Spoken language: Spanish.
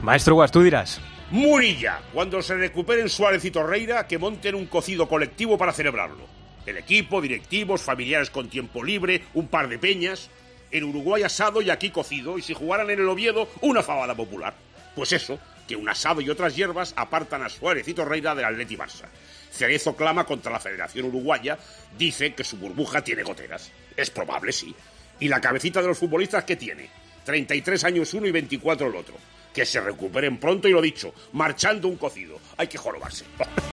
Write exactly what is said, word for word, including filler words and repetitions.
Maestro Guas, tú dirás. Murilla, cuando se recuperen Suárez y Torreira, que monten un cocido colectivo para celebrarlo. El equipo, directivos, familiares con tiempo libre, un par de peñas. En Uruguay asado y aquí cocido, y si jugaran en el Oviedo, una fabada popular. Pues eso, que un asado y otras hierbas apartan a Suárez y Torreira del Atleti Barça. Cerezo clama contra la Federación Uruguaya, dice que su burbuja tiene goteras. Es probable, sí. ¿Y la cabecita de los futbolistas qué tiene? treinta y tres años uno y veinticuatro el otro. Que se recuperen pronto y lo dicho, marchando un cocido. Hay que jorobarse.